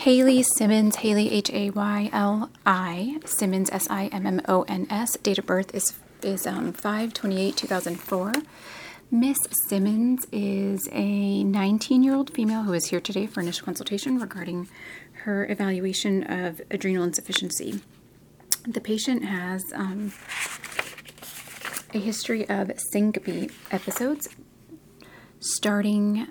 Haley Simmons, Haley Hayli, Simmons Simmons. Date of birth is 5/28/2004. Miss Simmons is a 19-year-old female who is here today for initial consultation regarding her evaluation of adrenal insufficiency. The patient has a history of syncope episodes starting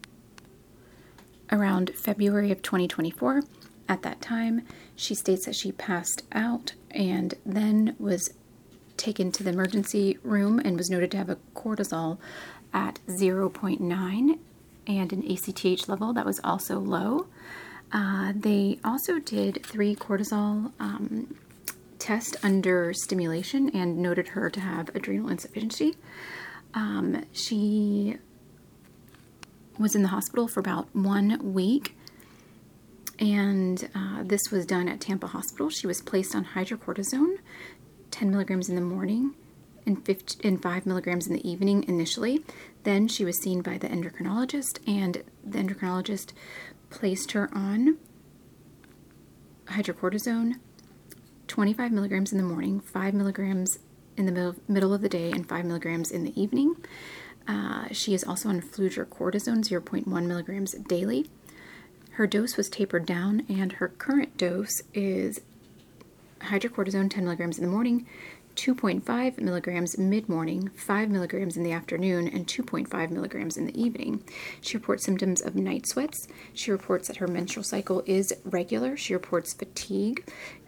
around February of 2024. At that time, she states that she passed out and then was taken to the emergency room and was noted to have a cortisol at 0.9 and an ACTH level that was also low. They also did 3 cortisol tests under stimulation and noted her to have adrenal insufficiency. She was in the hospital for about 1 week, and this was done at Tampa Hospital. She was placed on hydrocortisone, 10 milligrams in the morning and 5 milligrams in the evening initially. Then she was seen by the endocrinologist, and the endocrinologist placed her on hydrocortisone, 25 milligrams in the morning, 5 milligrams in the middle of the day, and 5 milligrams in the evening. She is also on fludrocortisone, 0.1 milligrams daily. Her dose was tapered down, and her current dose is hydrocortisone, 10 milligrams in the morning, 2.5 milligrams mid-morning, 5 milligrams in the afternoon, and 2.5 milligrams in the evening. She reports symptoms of night sweats. She reports that her menstrual cycle is regular. She reports fatigue.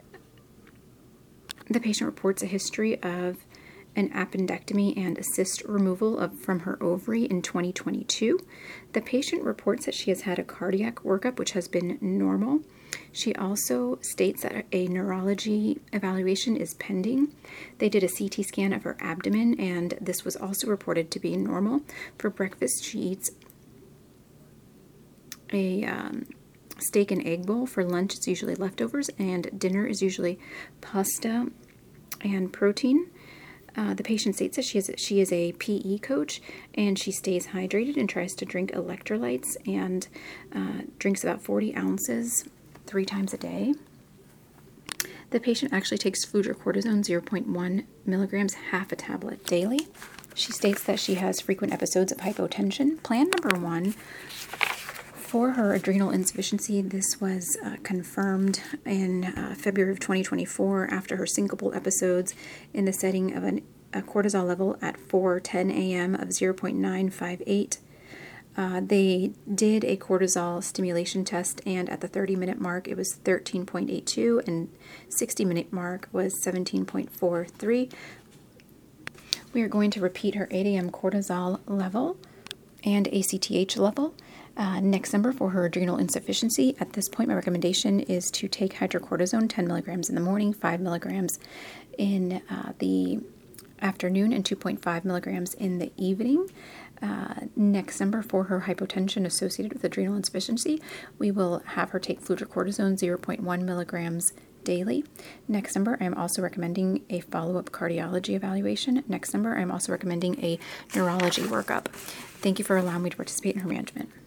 The patient reports a history of an appendectomy and a cyst removal from her ovary in 2022. The patient reports that she has had a cardiac workup, which has been normal. She also states that a neurology evaluation is pending. They did a CT scan of her abdomen, and this was also reported to be normal. For breakfast, she eats a steak and egg bowl. For lunch, it's usually leftovers, and dinner is usually pasta and protein. The patient states that she is a PE coach, and she stays hydrated and tries to drink electrolytes and drinks about 40 ounces 3 times a day. The patient actually takes fludrocortisone, 0.1 milligrams, half a tablet daily. She states that she has frequent episodes of hypotension. Plan number 1 for her adrenal insufficiency, this was confirmed in February of 2024 after her syncopal episodes in the setting of a cortisol level at 4:10 a.m. of 0.958. They did a cortisol stimulation test, and at the 30-minute mark, it was 13.82, and 60-minute mark was 17.43. We are going to repeat her 8 a.m. cortisol level and ACTH level. Next number for her adrenal insufficiency. At this point, my recommendation is to take hydrocortisone, 10 milligrams in the morning, 5 milligrams in the afternoon, and 2.5 milligrams in the evening. Next number for her hypotension associated with adrenal insufficiency, we will have her take fludrocortisone, 0.1 milligrams daily. Next number, I am also recommending a follow-up cardiology evaluation. Next number, I am also recommending a neurology workup. Thank you for allowing me to participate in her management.